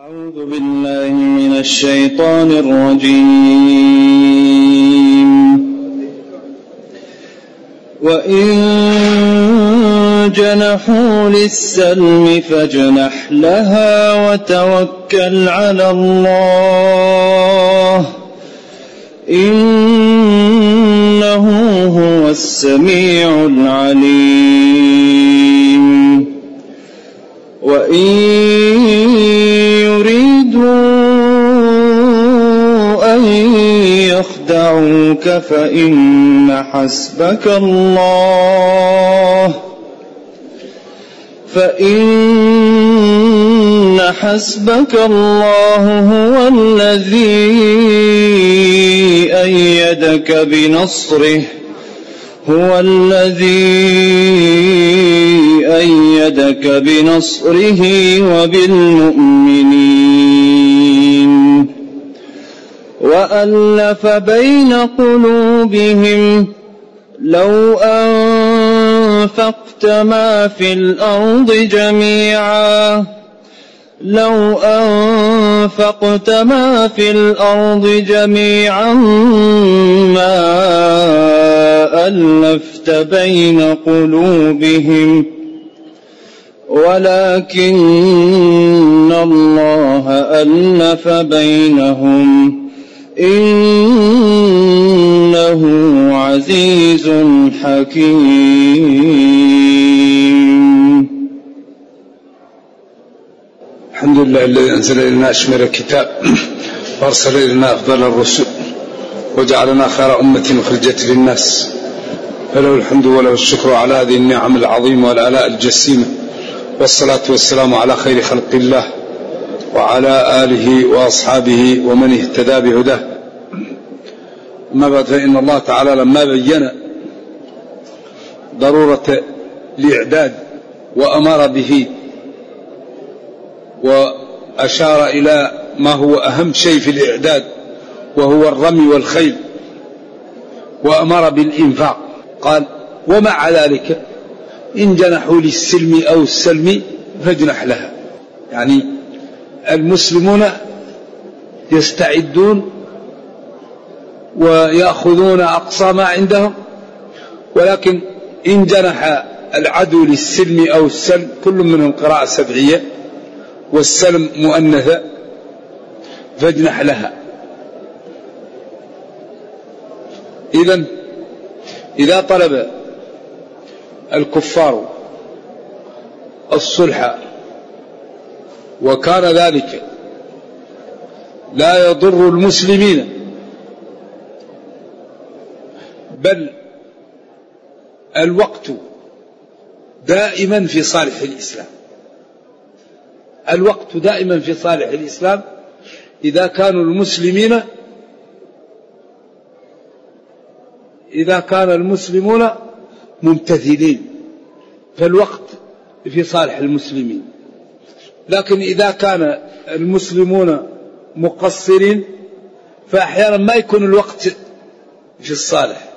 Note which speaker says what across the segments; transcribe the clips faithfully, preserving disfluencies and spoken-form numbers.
Speaker 1: أعوذ بالله من الشيطان الرجيم. وإن جنحوا للسلم فاجنح لها وتوكل على الله إنه هو السميع العليم. وإن يريدوا أن يخدعوك فإن حسبك الله فإن حسبك الله هو الذي أيدك بنصره هو الذي أيدك بنصره وبالمؤمنين وألف بين قلوبهم لو أنفقت ما في الأرض جميعا لو أنفقت ما في الأرض جميعا ما ألفت بين قلوبهم ولكن الله ألف بينهم إنه عزيز حكيم.
Speaker 2: الحمد لله الذي أنزل إلينا أشمل الكتاب وأرسل إلينا أفضل الرسل وجعلنا خير أمة أخرجت للناس فله الحمد وله الشكر على هذه النعم العظيمة والآلاء الجسيمة والصلاة والسلام على خير خلق الله وعلى آله وأصحابه ومن اهتدى بهداه. أما بعد فإن الله تعالى لما بين ضرورة الإعداد وأمر به وأشار إلى ما هو أهم شيء في الإعداد وهو الرمي والخيل وأمر بالإنفاق قال ومع ذلك إن جنحوا للسلم أو السلم فاجنح لها. يعني المسلمون يستعدون ويأخذون أقصى ما عندهم ولكن إن جنح العدو للسلم أو السلم كل منهم قراءة سبعية والسلم مؤنثة فاجنح لها. إذن إذا طلب الكفار الصلح وكان ذلك لا يضر المسلمين بل الوقت دائما في صالح الإسلام الوقت دائما في صالح الإسلام إذا كانوا المسلمين إذا كان المسلمون ممتثلين فالوقت في صالح المسلمين. لكن إذا كان المسلمون مقصرين فأحيانا ما يكون الوقت في الصالح.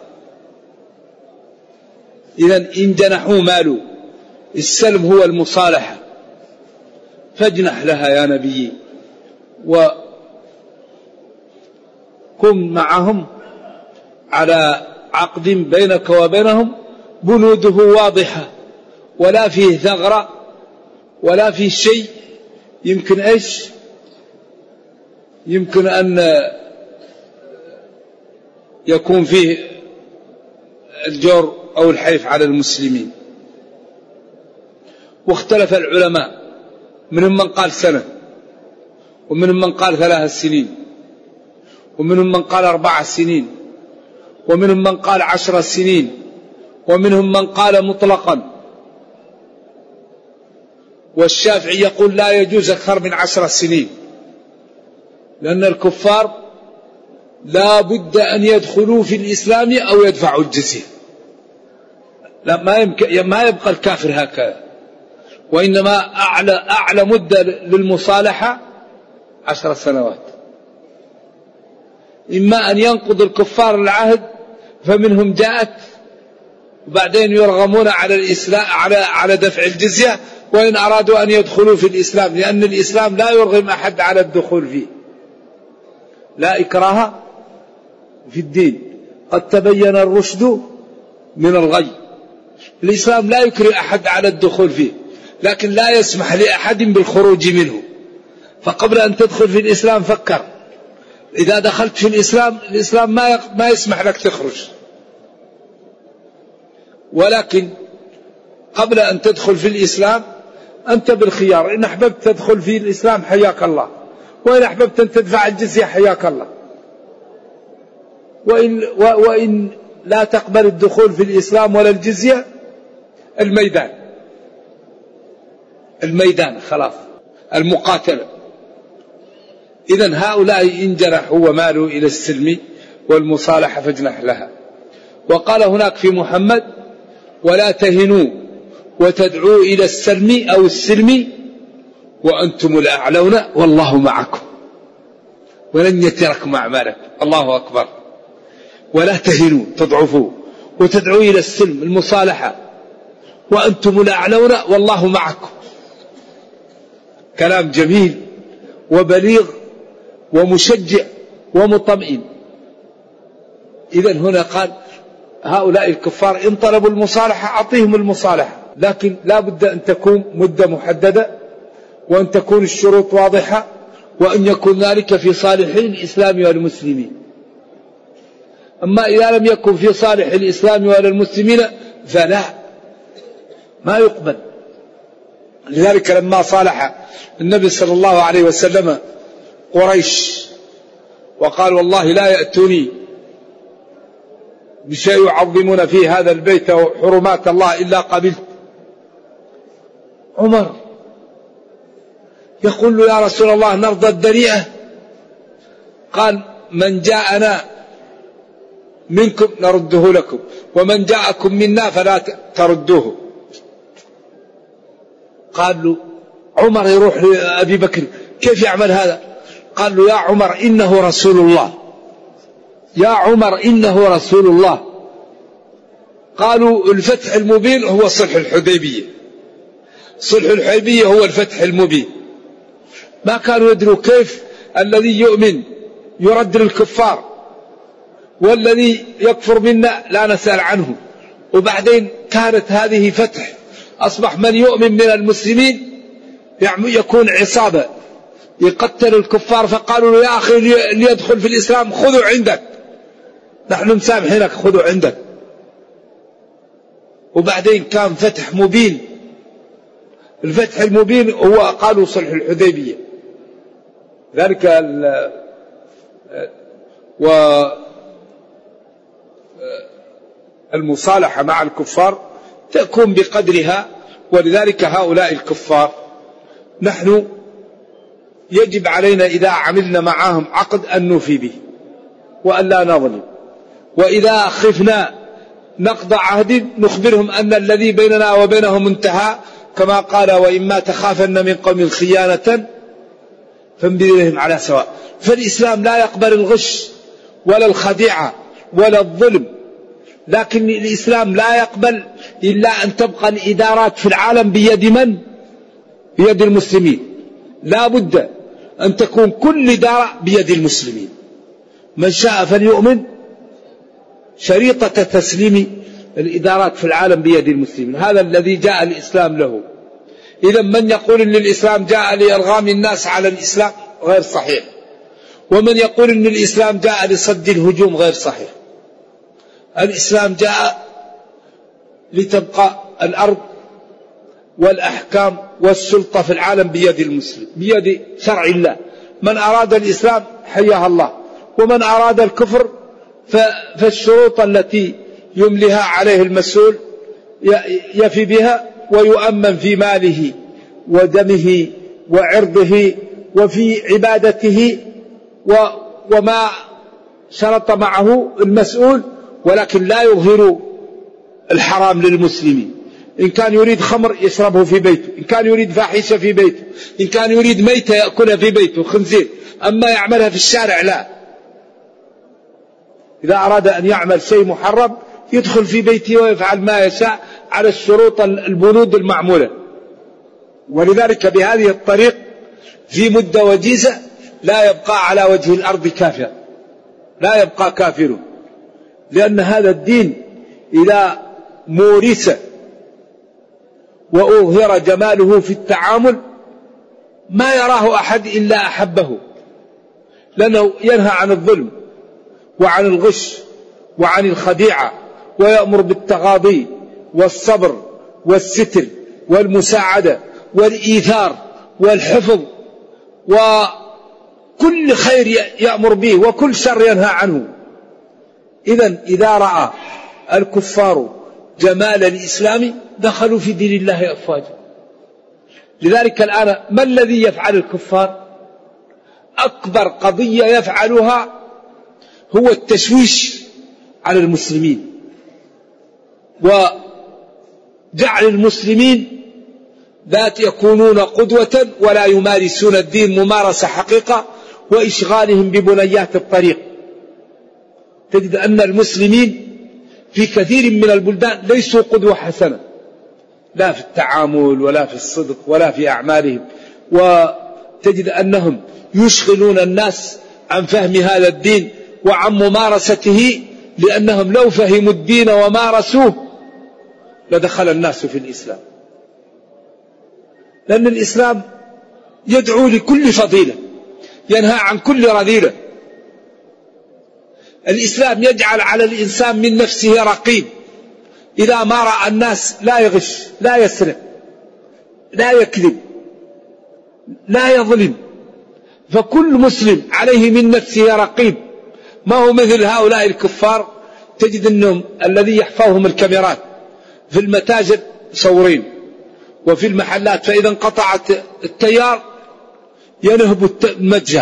Speaker 2: إذن إن جنحوا مالوا السلم هو المصالحة فاجنح لها يا نبي وكن معهم على عقد بينك وبينهم بنوده واضحة ولا فيه ثغرة ولا فيه شيء يمكن إيش يمكن أن يكون فيه الجور أو الحيف على المسلمين. واختلف العلماء منهم من قال سنة ومنهم من قال ثلاث سنين ومنهم من قال أربع سنين ومنهم من قال عشر سنين ومنهم من قال مطلقا. والشافعي يقول لا يجوز أكثر من عشر سنين لأن الكفار لا بد أن يدخلوا في الإسلام أو يدفعوا الجزية. لا ما ما يبقى الكافر هكذا وإنما أعلى أعلى مدة للمصالحة عشر سنوات. إما أن ينقض الكفار العهد فمنهم جاءت وبعدين يرغمون على الإسلام على على دفع الجزية وإن أرادوا أن يدخلوا في الإسلام، لأن الإسلام لا يرغم أحد على الدخول فيه، لا إكراه في الدين، قد تبين الرشد من الغي. الإسلام لا يكره أحد على الدخول فيه، لكن لا يسمح لأحد بالخروج منه. فقبل أن تدخل في الإسلام فكر، إذا دخلت في الإسلام الإسلام ما ما يسمح لك تخرج، ولكن قبل أن تدخل في الإسلام أنت بالخيار، إن أحببت تدخل في الإسلام حياك الله، وإن أحببت أن تدفع الجزية حياك الله، وإن, وإن لا تقبل الدخول في الإسلام ولا الجزية الميدان الميدان خلاص، المقاتلة. إذن هؤلاء إن جنحوا ومالوا إلى السلم والمصالحة فاجنح لها. وقال هناك في محمد: ولا تهنوا وتدعوا إلى السلم أو السلم وأنتم الأعلون والله معكم ولن يتركم أعمالكم. الله أكبر. ولا تهنوا تضعفوا وتدعوا إلى السلم المصالحة وأنتم الأعلون والله معكم. كلام جميل وبليغ ومشجع ومطمئن. إذن هنا قال هؤلاء الكفار إن طلبوا المصالحة أعطيهم المصالحة، لكن لا بد أن تكون مدة محددة، وأن تكون الشروط واضحة، وأن يكون ذلك في صالح الإسلام والمسلمين. أما إذا لم يكن في صالح الإسلام والمسلمين فلا، ما يقبل. لذلك لما صالح النبي صلى الله عليه وسلم قريش وقال: والله لا يأتوني بشيء يعظمون فيه هذا البيت وحرمات الله إلا قبلت. عمر يقول له: يا رسول الله نرضى الدنيئة؟ قال: من جاءنا منكم نرده لكم، ومن جاءكم منا فلا تردوه. قال له عمر يروح لأبي بكر: كيف يعمل هذا؟ قال له: يا عمر إنه رسول الله، يا عمر إنه رسول الله. قالوا: الفتح المبين هو صلح الحديبية، صلح الحديبية هو الفتح المبين. ما كانوا يدروا كيف الذي يؤمن يرد للكفار، والذي يكفر منا لا نسأل عنه. وبعدين كانت هذه فتح، أصبح من يؤمن من المسلمين يكون عصابة يقتل الكفار. فقالوا له: يا أخي اللي يدخل في الإسلام خذوا عندك، نحن مسامحينك خذوا عندك. وبعدين كان فتح مبين. الفتح المبين هو قالوا صلح الحديبية. ذلك والمصالحة مع الكفار تكون بقدرها. ولذلك هؤلاء الكفار نحن يجب علينا إذا عملنا معهم عقد أن نوفي به وأن لا نظلم، وإذا خفنا نقضى عهد نخبرهم أن الذي بيننا وبينهم انتهى، كما قال: وإما تخافن من قوم خيانة فانبذ إليهم على سواء. فالإسلام لا يقبل الغش ولا الخديعة ولا الظلم، لكن الإسلام لا يقبل إلا أن تبقى الإدارات في العالم بيد من؟ بيد المسلمين. لا بد أن تكون كل إدارة بيد المسلمين. من شاء فليؤمن، شريطة تسليم الإدارات في العالم بيد المسلمين. هذا الذي جاء الإسلام له. إذا من يقول أن الإسلام جاء لإرغام الناس على الإسلام غير صحيح، ومن يقول أن الإسلام جاء لصد الهجوم غير صحيح. الإسلام جاء لتبقى الأرض والأحكام والسلطة في العالم بيد المسلم، بيد شرع الله. من أراد الإسلام حياها الله، ومن أراد الكفر فالشروط التي يمليها عليه المسؤول يفي بها ويؤمن في ماله ودمه وعرضه وفي عبادته وما شرط معه المسؤول، ولكن لا يظهر الحرام للمسلمين. إن كان يريد خمر يشربه في بيته، إن كان يريد فاحشة في بيته، إن كان يريد ميتة يأكلها في بيته خنزير، أما يعملها في الشارع لا. إذا أراد أن يعمل شيء محرم يدخل في بيته ويفعل ما يشاء على الشروط البنود المعمولة.
Speaker 3: ولذلك بهذه الطريق في مدة وجيزة لا يبقى على وجه الأرض كافر، لا يبقى كافر، لأن هذا الدين إذا مورس وأظهر جماله في التعامل ما يراه أحد إلا أحبه، لأنه ينهى عن الظلم وعن الغش وعن الخديعة، ويأمر بالتغاضي والصبر والستر والمساعدة والإيثار والحفظ، وكل خير يأمر به وكل شر ينهى عنه. إذن إذا رأى الكفار جمال الإسلام دخلوا في دين الله أفواجا. لذلك الآن ما الذي يفعل الكفار؟ أكبر قضية يفعلها هو التشويش على المسلمين وجعل المسلمين ذات يكونون قدوة ولا يمارسون الدين ممارسة حقيقة، وإشغالهم ببنيات الطريق. تجد أن المسلمين في كثير من البلدان ليسوا قدوة حسنة، لا في التعامل ولا في الصدق ولا في أعمالهم، وتجد أنهم يشغلون الناس عن فهم هذا الدين وعن ممارسته، لأنهم لو فهموا الدين ومارسوه لدخل الناس في الإسلام، لأن الإسلام يدعو لكل فضيلة، ينهى عن كل رذيلة. الإسلام يجعل على الإنسان من نفسه رقيب، إذا ما رأى الناس لا يغش، لا يسرق، لا يكذب، لا يظلم، فكل مسلم عليه من نفسه رقيب. ما هو مثل هؤلاء الكفار، تجد أنهم الذي يحفظهم الكاميرات في المتاجر صورين، وفي المحلات فإذا انقطعت التيار ينهبوا المتجر،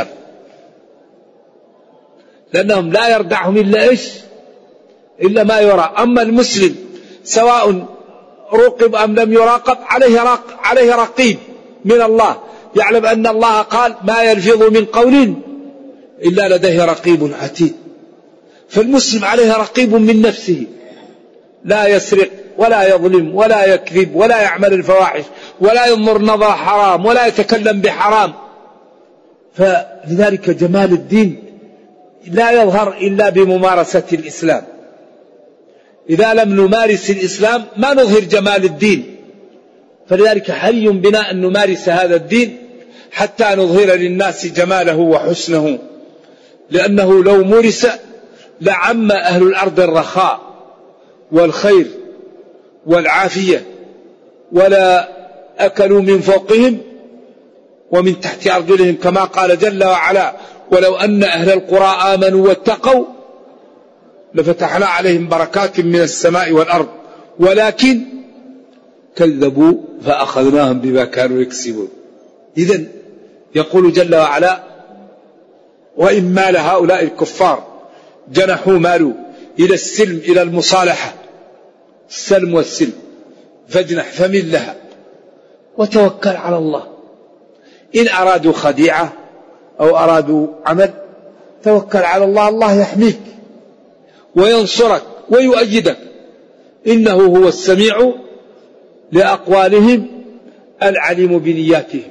Speaker 3: لأنهم لا يردعهم إلا إيش؟ إلا ما يرى. أما المسلم سواء رقب أم لم يراقب عليه, راق عليه رقيب من الله، يعلم أن الله قال ما يلفظ من قول إلا لديه رقيب عتيد. فالمسلم عليه رقيب من نفسه، لا يسرق ولا يظلم ولا يكذب ولا يعمل الفواحش ولا ينظر نظر حرام ولا يتكلم بحرام. فلذلك جمال الدين لا يظهر إلا بممارسة الإسلام. إذا لم نمارس الإسلام ما نظهر جمال الدين، فلذلك حري بنا أن نمارس هذا الدين حتى نظهر للناس جماله وحسنه، لأنه لو مورس لعم أهل الأرض الرخاء والخير والعافية، ولا أكلوا من فوقهم ومن تحت أرجلهم، كما قال جل وعلا ولو أن أهل القرى آمنوا واتقوا لفتحنا عليهم بركات من السماء والأرض ولكن كذبوا فأخذناهم بما كانوا يكسبون. إذن يقول جل وعلا وإن مال هؤلاء الكفار جنحوا مالوا إلى السلم إلى المصالحة، السلم والسلم، فاجنح فمن لها وتوكل على الله. إن أرادوا خديعة أو أرادوا عمل توكل على الله، الله يحميك وينصرك ويؤيدك، إنه هو السميع لأقوالهم العليم بنياتهم.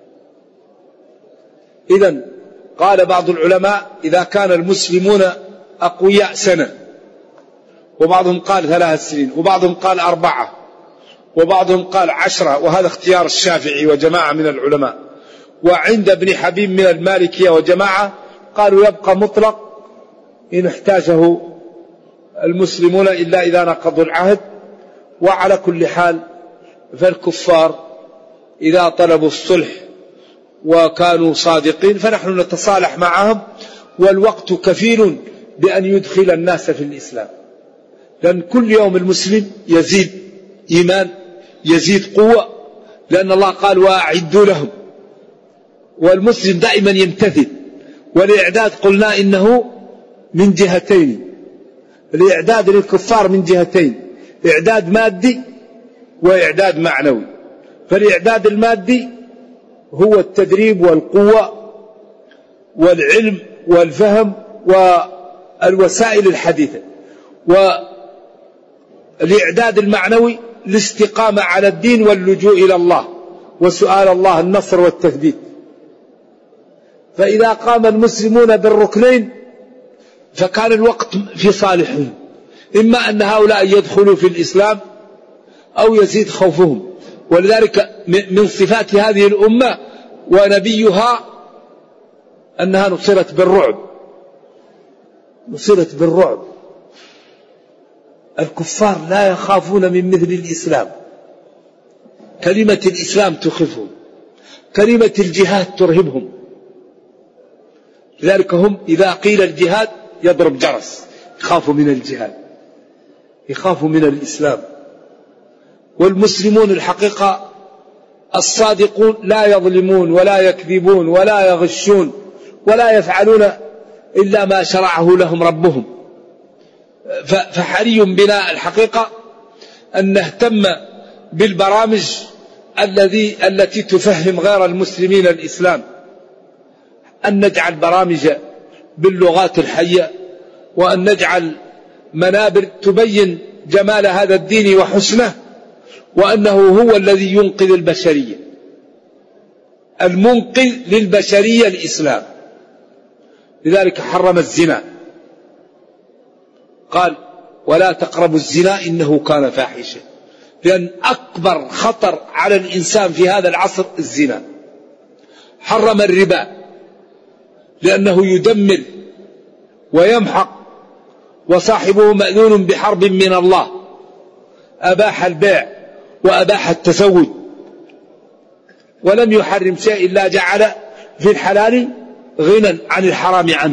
Speaker 3: إذن قال بعض العلماء إذا كان المسلمون أقوياء سنة، وبعضهم قال ثلاث سنين، وبعضهم قال أربعة، وبعضهم قال عشرة، وهذا اختيار الشافعي وجماعة من العلماء. وعند ابن حبيب من المالكية وجماعة قالوا يبقى مطلق إن احتاجه المسلمون إلا إذا نقضوا العهد. وعلى كل حال فالكفار إذا طلبوا الصلح وكانوا صادقين فنحن نتصالح معهم، والوقت كفيل بأن يدخل الناس في الإسلام، لأن كل يوم المسلم يزيد إيمان يزيد قوة، لأن الله قال وأعدوا لهم، والمسلم دائما يمتثل. والإعداد قلنا إنه من جهتين، الإعداد للكفار من جهتين، إعداد مادي وإعداد معنوي. فالإعداد المادي هو التدريب والقوة والعلم والفهم والوسائل الحديثة، والإعداد المعنوي الاستقامة على الدين واللجوء إلى الله وسؤال الله النصر والتثبيت. فإذا قام المسلمون بالركنين فكان الوقت في صالحهم، إما أن هؤلاء يدخلوا في الإسلام أو يزيد خوفهم. ولذلك من صفات هذه الأمة ونبيها أنها نصرت بالرعب، نصرت بالرعب. الكفار لا يخافون من مثل الإسلام. كلمة الإسلام تخفهم، كلمة الجهاد ترهبهم. لذلك هم إذا قيل الجهاد يضرب جرس، يخافوا من الجهاد، يخافوا من الإسلام. والمسلمون الحقيقة الصادقون لا يظلمون ولا يكذبون ولا يغشون ولا يفعلون إلا ما شرعه لهم ربهم. فحري بنا الحقيقة أن نهتم بالبرامج الذي التي تفهم غير المسلمين الإسلام، أن نجعل برامج باللغات الحية، وأن نجعل منابر تبين جمال هذا الدين وحسنه، وأنه هو الذي ينقذ البشرية. المنقذ للبشرية الإسلام. لذلك حرم الزنا، قال ولا تقربوا الزنا إنه كان فاحشة، لأن أكبر خطر على الإنسان في هذا العصر الزنا. حرم الربا لأنه يدمر ويمحق وصاحبه مأذون بحرب من الله. أباح البيع وأباح التزوج، ولم يحرم شيء إلا جعل في الحلال غنى عن الحرام عنه.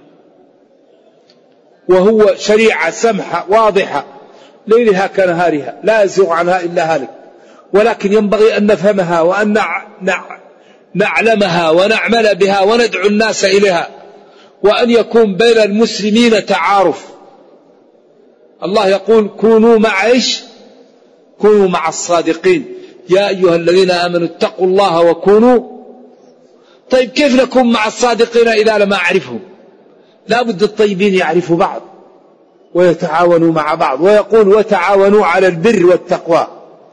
Speaker 3: وهو شريعة سمحة واضحة ليلها كنهارها لا يزيغ عنها إلا هالك، ولكن ينبغي أن نفهمها وأن نعلمها ونعمل بها وندعو الناس إليها، وأن يكون بين المسلمين تعارف. الله يقول كونوا مع إيش؟ كونوا مع الصادقين يا أيها الذين آمنوا اتقوا الله وكونوا. طيب كيف نكون مع الصادقين إذا لم أعرفهم؟ لا بد الطيبين يعرفوا بعض ويتعاونوا مع بعض، ويقول وتعاونوا على البر والتقوى.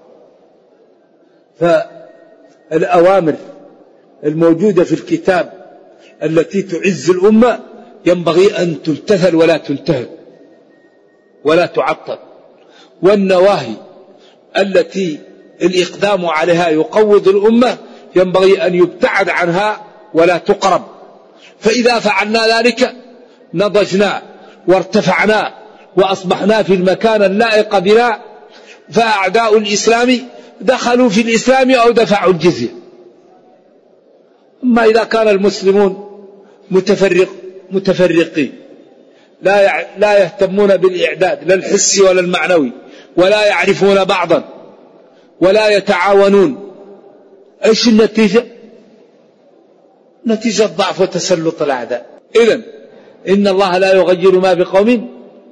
Speaker 3: فالأوامر الموجودة في الكتاب التي تعز الأمة ينبغي أن تمتثل ولا تنتهك ولا تعطل، والنواهي التي الإقدام عليها يقوض الأمة ينبغي أن يبتعد عنها ولا تقرب. فإذا فعلنا ذلك نضجنا وارتفعنا وأصبحنا في المكان اللائق بنا، فأعداء الإسلام دخلوا في الإسلام أو دفعوا الجزية. أما إذا كان المسلمون متفرق متفرقين لا لا يهتمون بالإعداد لا الحسي ولا المعنوي، ولا يعرفون بعضا ولا يتعاونون، ايش النتيجة؟ نتيجة ضعف وتسلط الأعداء. إذن إن الله لا يغير ما بقوم.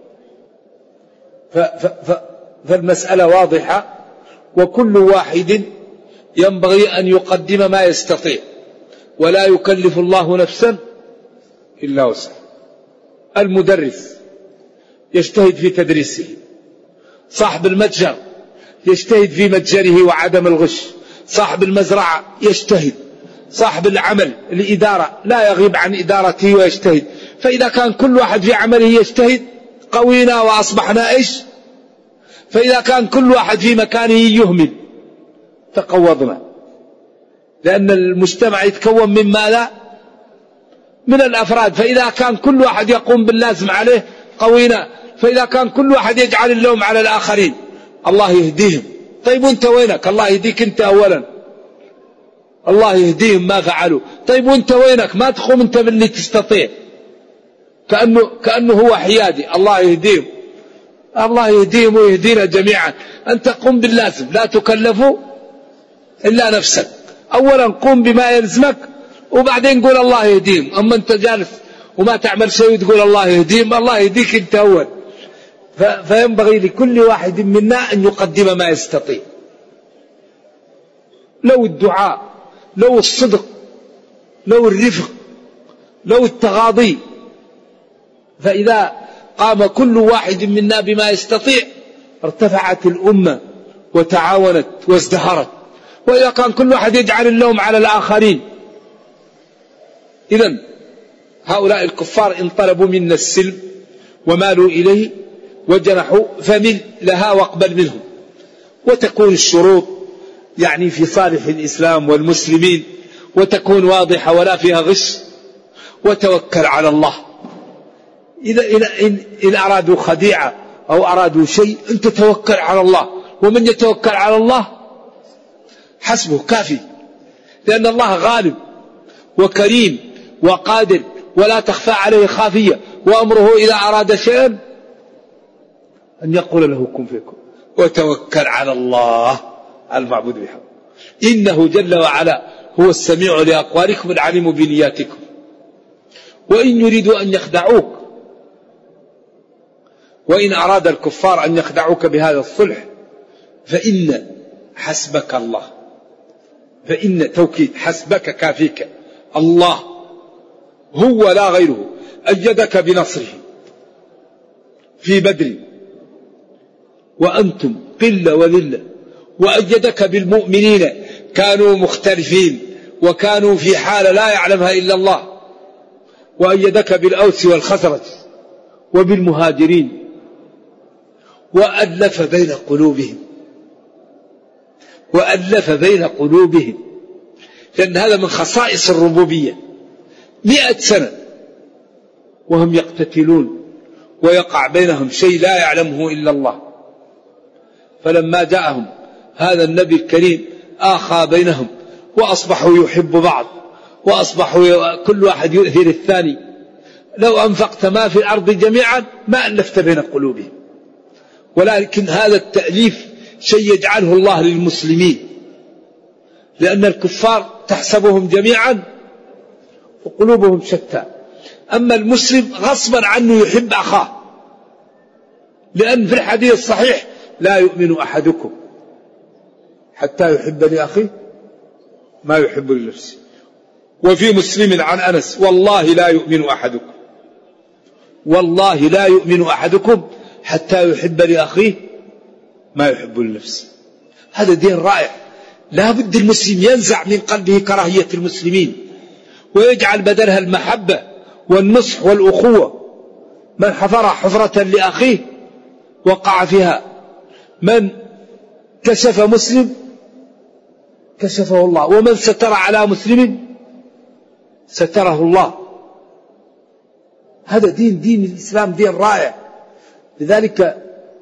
Speaker 3: فالمسألة واضحة، وكل واحد ينبغي أن يقدم ما يستطيع، ولا يكلف الله نفسا إلا وسعها. المدرس يجتهد في تدريسه، صاحب المتجر يجتهد في متجره وعدم الغش، صاحب المزرعة يجتهد، صاحب العمل الإدارة لا يغيب عن إدارته ويجتهد. فإذا كان كل واحد في عمله يجتهد قوينا وأصبحنا إيش؟ فإذا كان كل واحد في مكانه يهمل تقوضنا، لأن المجتمع يتكون من ماذا؟ من الأفراد. فإذا كان كل واحد يقوم باللازم عليه قوينا، فإذا كان كل واحد يجعل اللوم على الآخرين الله يهديهم. طيب وانت وينك؟ الله يهديك انت أولا، الله يهديهم ما فعلوا. طيب وانت وينك؟ ما تقوم انت باللي تستطيع، كأنه, كأنه هو حيادي. الله يهديهم، الله يهديهم ويهدينا جميعا. أنت قم باللازم، لا تكلفوا إلا نفسك. أولا قم بما يلزمك وبعدين قول الله يهديهم. أما أنت جالس وما تعمل شيء وتقول الله يهديهم، الله يهديك أنت أول. فينبغي لكل واحد منا أن يقدم ما يستطيع، لو الدعاء، لو الصدق، لو الرفق، لو التغاضي. فإذا قام كل واحد منا بما يستطيع ارتفعت الأمة وتعاونت وازدهرت. وإذا كان كل واحد يجعل اللوم على الآخرين. إذن هؤلاء الكفار إن طلبوا منا السلم ومالوا إليه وجنحوا فمل لها واقبل منهم، وتكون الشروط يعني في صالح الإسلام والمسلمين، وتكون واضحة ولا فيها غش، وتوكل على الله. إذا إن, إن أرادوا خديعة أو أرادوا شيء أنت توكل على الله، ومن يتوكل على الله حسبه كافي، لأن الله غالب وكريم وقادر ولا تخفى عليه خافية، وأمره إذا أراد شيئا أن يقول له كن فيكون. وتوكل على الله المعبود بحق، إنه جل وعلا هو السميع لأقوالكم العليم بنياتكم. وإن يريدوا أن يخدعوك، وإن أراد الكفار أن يخدعوك بهذا الصلح فإن حسبك الله، فإن توكيد حسبك كافيك الله هو لا غيره، أيدك بنصره في بدر وأنتم قلة وذلة، وأيدك بالمؤمنين كانوا مختلفين وكانوا في حالة لا يعلمها إلا الله، وأيدك بالأوس والخزرج وبالمهاجرين، وألف بين قلوبهم، وألف بين قلوبهم، لأن هذا من خصائص الربوبية. مئة سنة وهم يقتتلون ويقع بينهم شيء لا يعلمه إلا الله، فلما جاءهم هذا النبي الكريم آخى بينهم وأصبحوا يحب بعض، وأصبحوا كل واحد يؤثر الثاني. لو أنفقت ما في الأرض جميعا ما ألفت بين قلوبهم، ولكن هذا التأليف شيء يجعله الله للمسلمين، لأن الكفار تحسبهم جميعا وقلوبهم شتى. أما المسلم غصبا عنه يحب أخاه، لأن في الحديث الصحيح لا يؤمن أحدكم حتى يحب لأخيه ما يحب لنفسه. وفي مسلم عن أنس والله لا يؤمن أحدكم، والله لا يؤمن أحدكم حتى يحب لأخيه ما يحب لنفسه. هذا دين رائع، لا بد المسلم ينزع من قلبه كراهية المسلمين ويجعل بدلها المحبة والنصح والأخوة. من حفر حفرة لأخيه وقع فيها، من كشف مسلم كشفه الله، ومن ستر على مسلم ستره الله. هذا دين دين الإسلام دين رائع. لذلك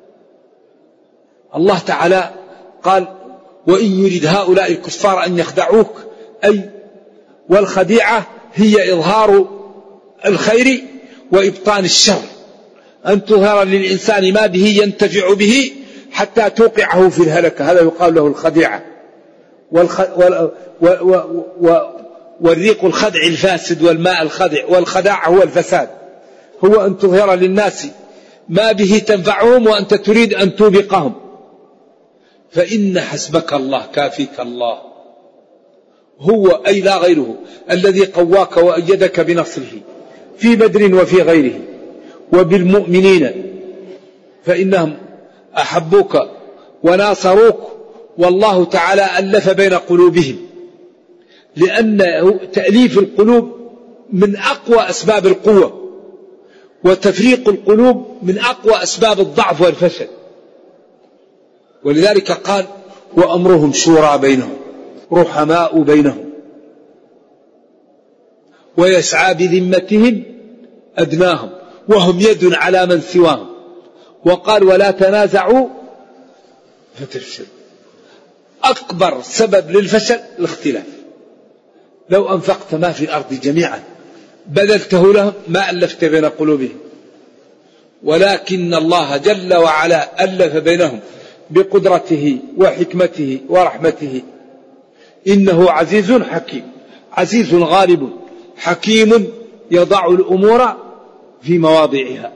Speaker 3: الله تعالى قال وإن يريد هؤلاء الكفار أن يخدعوك، أي والخديعة هي إظهار الخير وإبطان الشر، أن تظهر للإنسان ما به ينتفع به حتى توقعه في الهلكة، هذا يقال له الخديعة. والخ... وال... و... و... و... والريق الخدع الفاسد والماء الخدع، والخداع هو الفساد، هو أن تظهر للناس ما به تنفعهم وأنت تريد أن توبقهم. فإن حسبك الله كافيك الله هو أي لا غيره الذي قواك وأيدك بنصره في بدر وفي غيره، وبالمؤمنين فإنهم أحبوك وناصروك، والله تعالى ألف بين قلوبهم، لأن تأليف القلوب من أقوى أسباب القوة، وتفريق القلوب من أقوى أسباب الضعف والفشل. ولذلك قال وأمرهم شورى بينهم رحماء بينهم ويسعى بذمتهم أدناهم وهم يد على من سواهم. وقال ولا تنازعوا فتفشل. أكبر سبب للفشل الاختلاف. لو أنفقت ما في الأرض جميعا بذلته لهم ما ألفت بين قلوبهم، ولكن الله جل وعلا ألف بينهم بقدرته وحكمته ورحمته. إنه عزيز حكيم، عزيز غالب حكيم يضع الأمور في مواضعها.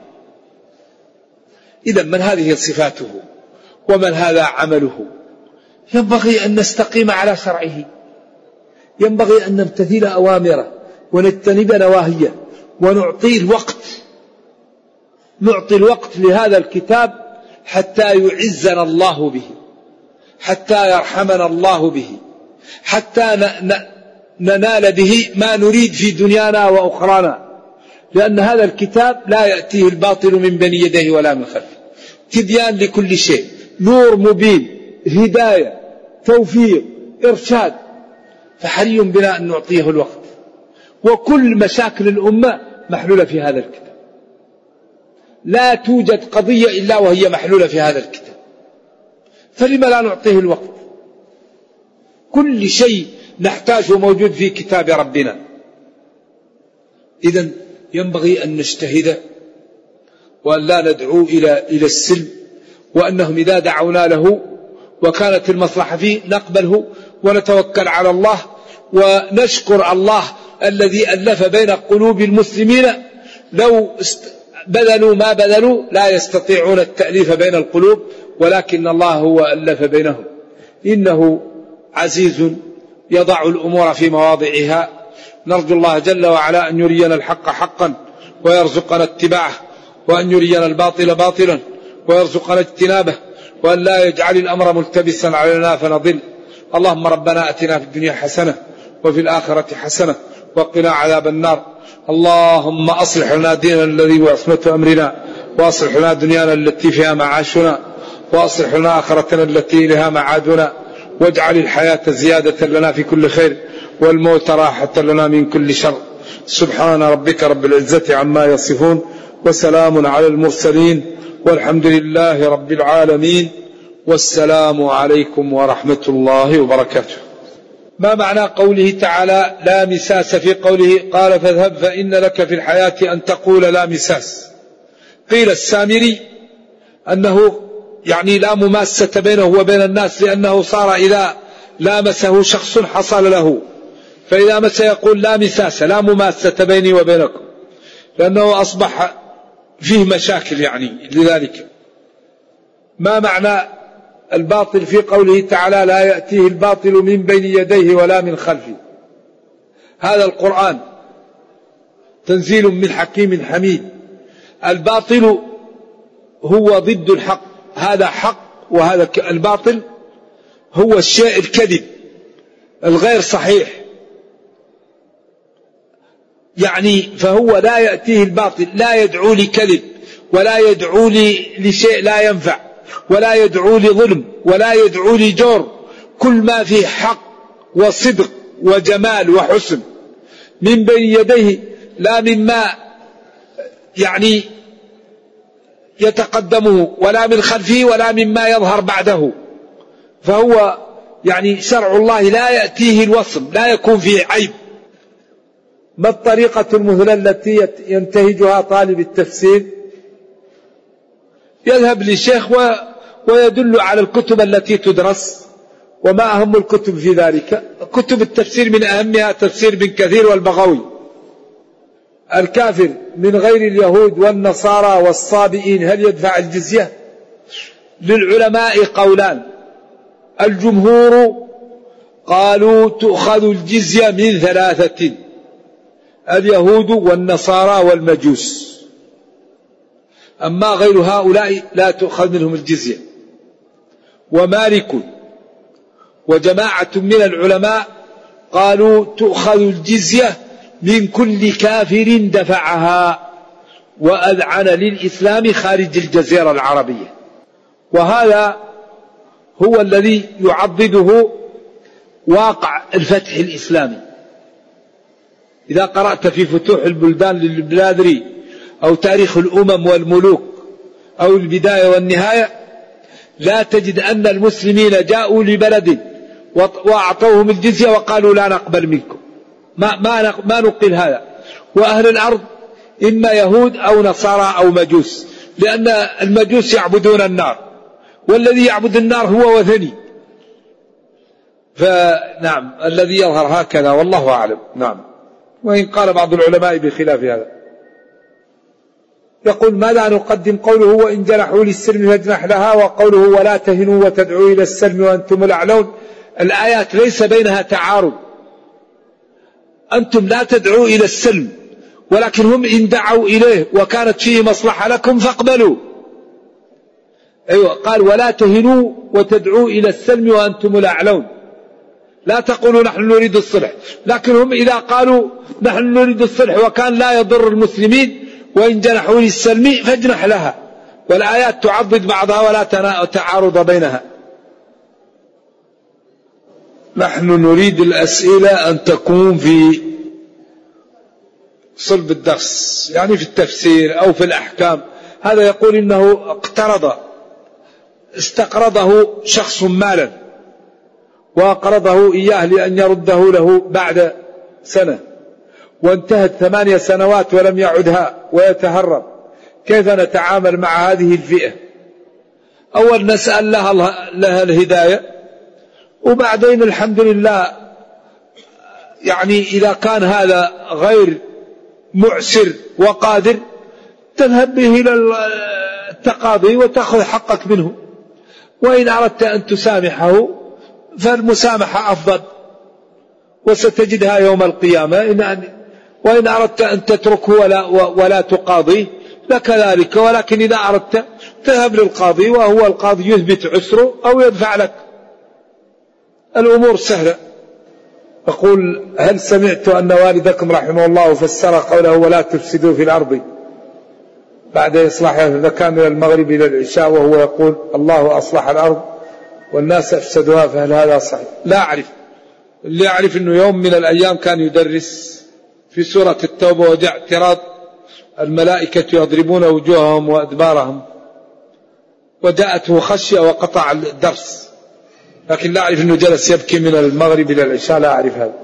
Speaker 3: إذا من هذه صفاته ومن هذا عمله، ينبغي أن نستقيم على شرعه، ينبغي أن نمتثل أوامره ونجتنب نواهيه، ونعطي الوقت، نعطي الوقت لهذا الكتاب حتى يعزنا الله به، حتى يرحمنا الله به، حتى ننال به ما نريد في دنيانا وأخرانا، لأن هذا الكتاب لا يأتيه الباطل من بين يديه ولا من خلفه، تبيان لكل شيء، نور مبين، هداية، توفيق، إرشاد. فحري بنا أن نعطيه الوقت، وكل مشاكل الأمة محلولة في هذا الكتاب، لا توجد قضية إلا وهي محلولة في هذا الكتاب، فلما لا نعطيه الوقت؟ كل شيء نحتاجه موجود في كتاب ربنا. إذن ينبغي أن نجتهد وأن لا ندعو إلى إلى السلم، وأنهم إذا دعونا له وكانت المصلحة فيه نقبله ونتوكل على الله ونشكر الله الذي ألف بين قلوب المسلمين. لو بذلوا ما بذلوا لا يستطيعون التأليف بين القلوب، ولكن الله هو ألف بينهم. إنه عزيز يضع الأمور في مواضعها. نرجو الله جل وعلا أن يرينا الحق حقا ويرزقنا اتباعه، وأن يرينا الباطل باطلا ويرزقنا اجتنابه، وأن لا يجعل الأمر ملتبسا علينا فنضل. اللهم ربنا أتنا في الدنيا حسنة وفي الآخرة حسنة وقنا عذاب النار. اللهم أصلح لنا ديننا الذي هو عصمة أمرنا، وأصلح لنا دنيانا التي فيها معاشنا، وأصلح لنا آخرتنا التي لها معادنا، واجعل الحياة زيادة لنا في كل خير والموت راحة لنا من كل شر. سبحان ربك رب العزة عما يصفون، وسلام على المرسلين، والحمد لله رب العالمين، والسلام عليكم ورحمة الله وبركاته. ما معنى قوله تعالى لا مساس في قوله قال فاذهب فإن لك في الحياة أن تقول لا مساس؟ قيل السامري أنه يعني لا مماسة بينه وبين الناس، لأنه صار إذا لامسه شخص حصل له، فإذا مس يقول لا مساس لا مماسة بيني وبينكم، لأنه أصبح فيه مشاكل يعني لذلك. ما معنى الباطل في قوله تعالى لا يأتيه الباطل من بين يديه ولا من خلفه؟ هذا القرآن تنزيل من حكيم حميد. الباطل هو ضد الحق، هذا حق وهذا الباطل هو الشيء الكذب الغير صحيح، يعني فهو لا يأتيه الباطل، لا يدعو لكذب ولا يدعو لشيء لا ينفع ولا يدعو لظلم ولا يدعو لجور، كل ما فيه حق وصدق وجمال وحسن من بين يديه، لا مما يعني يتقدمه ولا من خلفه ولا مما يظهر بعده. فهو يعني شرع الله لا يأتيه الوصم، لا يكون فيه عيب. ما الطريقة المثلى التي ينتهجها طالب التفسير؟ يذهب للشيخ ويدل على الكتب التي تدرس، وما أهم الكتب في ذلك؟ كتب التفسير من أهمها تفسير ابن كثير والبغوي. الكافر من غير اليهود والنصارى والصابئين هل يدفع الجزية؟ للعلماء قولان، الجمهور قالوا تؤخذ الجزية من ثلاثة: اليهود والنصارى والمجوس، أما غير هؤلاء لا تؤخذ منهم الجزية. ومالك وجماعة من العلماء قالوا تؤخذ الجزية من كل كافر دفعها وأذعن للإسلام خارج الجزيرة العربية. وهذا هو الذي يعضده واقع الفتح الإسلامي. إذا قرأت في فتوح البلدان للبلادري أو تاريخ الأمم والملوك أو البداية والنهاية، لا تجد أن المسلمين جاءوا لبلد وأعطوهم الجزية وقالوا لا نقبل منكم، ما, ما, ما نقل هذا. وأهل الأرض إما يهود أو نصارى أو مجوس، لأن المجوس يعبدون النار، والذي يعبد النار هو وثني. فنعم الذي يظهر هكذا والله أعلم. نعم، وإن قال بعض العلماء بخلاف هذا. يقول ماذا نقدم قوله وإن جنحوا للسلم فاجنح لها، وقوله ولا تهنوا وتدعوا إلى السلم وأنتم الأعلون؟ الآيات ليس بينها تعارض. أنتم لا تدعوا إلى السلم، ولكن هم إن دعوا إليه وكانت فيه مصلحة لكم فاقبلوا. أيوة، قال ولا تهنوا وتدعوا إلى السلم وأنتم الأعلون، لا تقولوا نحن نريد الصلح، لكن هم إذا قالوا نحن نريد الصلح وكان لا يضر المسلمين وإن جنحوا للسلم فاجنح لها، والآيات تعضد بعضها ولا تعارض بينها. نحن نريد الأسئلة أن تكون في صلب الدرس، يعني في التفسير أو في الأحكام. هذا يقول إنه اقترض استقرضه شخص مالا وأقرضه إياه لأن يرده له بعد سنة، وانتهت ثمانية سنوات ولم يعدها ويتهرب، كيف نتعامل مع هذه الفئة؟ أول نسأل لها, لها الهداية، وبعدين الحمد لله يعني إذا كان هذا غير معسر وقادر تذهب به إلى التقاضي وتأخذ حقك منه، وإن أردت أن تسامحه فالمسامحة أفضل وستجدها يوم القيامة، وإن أردت أن تتركه ولا, ولا تقاضيه فكذلك، ولكن إذا أردت تذهب للقاضي وهو القاضي يثبت عسره أو يدفع لك. الأمور سهلة. أقول هل سمعت أن والدكم رحمه الله فسر قوله ولا تفسدوا في الأرض بعد إصلاحها، إذا كان من المغرب إلى العشاء وهو يقول الله أصلح الأرض والناس أفسدوها، فهل هذا صحيح؟ لا أعرف. اللي أعرف أنه يوم من الأيام كان يدرس في سورة التوبة وجاء اعتراض الملائكة يضربون وجوههم وأدبارهم، وجاءته خشية وقطع الدرس، لكن لا أعرف أنه جلس يبكي من المغرب إلى العشاء، لا أعرف هذا.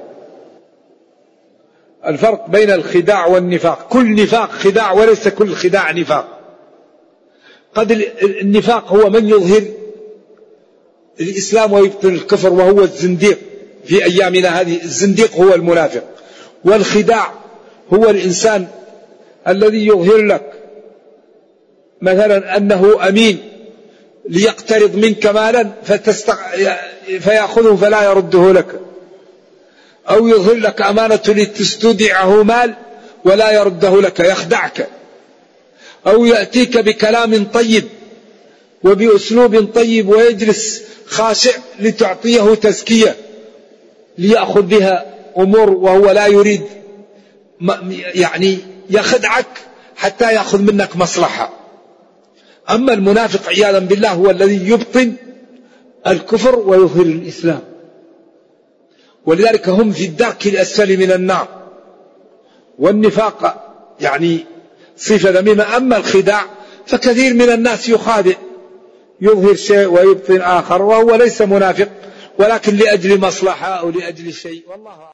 Speaker 3: الفرق بين الخداع والنفاق، كل نفاق خداع وليس كل خداع نفاق. قد النفاق هو من يظهر الإسلام ويبطن الكفر وهو الزنديق، في أيامنا هذه الزنديق هو المنافق، والخداع هو الإنسان الذي يظهر لك مثلا أنه أمين ليقترض منك مالا فتستق... فيأخذه فلا يرده لك، أو يظهر لك أمانة لتستودعه مال ولا يرده لك يخدعك، أو يأتيك بكلام طيب وبأسلوب طيب ويجلس خاشع لتعطيه تزكية ليأخذ بها أمور وهو لا يريد، يعني يخدعك حتى يأخذ منك مصلحة. أما المنافق عياذا بالله هو الذي يبطن الكفر ويظهر الإسلام، ولذلك هم في الدرك الأسفل من النار. والنفاق يعني صفة ذميمة. أما الخداع فكثير من الناس يخادع، يظهر شيء ويبطن آخر وهو ليس منافق ولكن لأجل مصلحة أو لأجل شيء، والله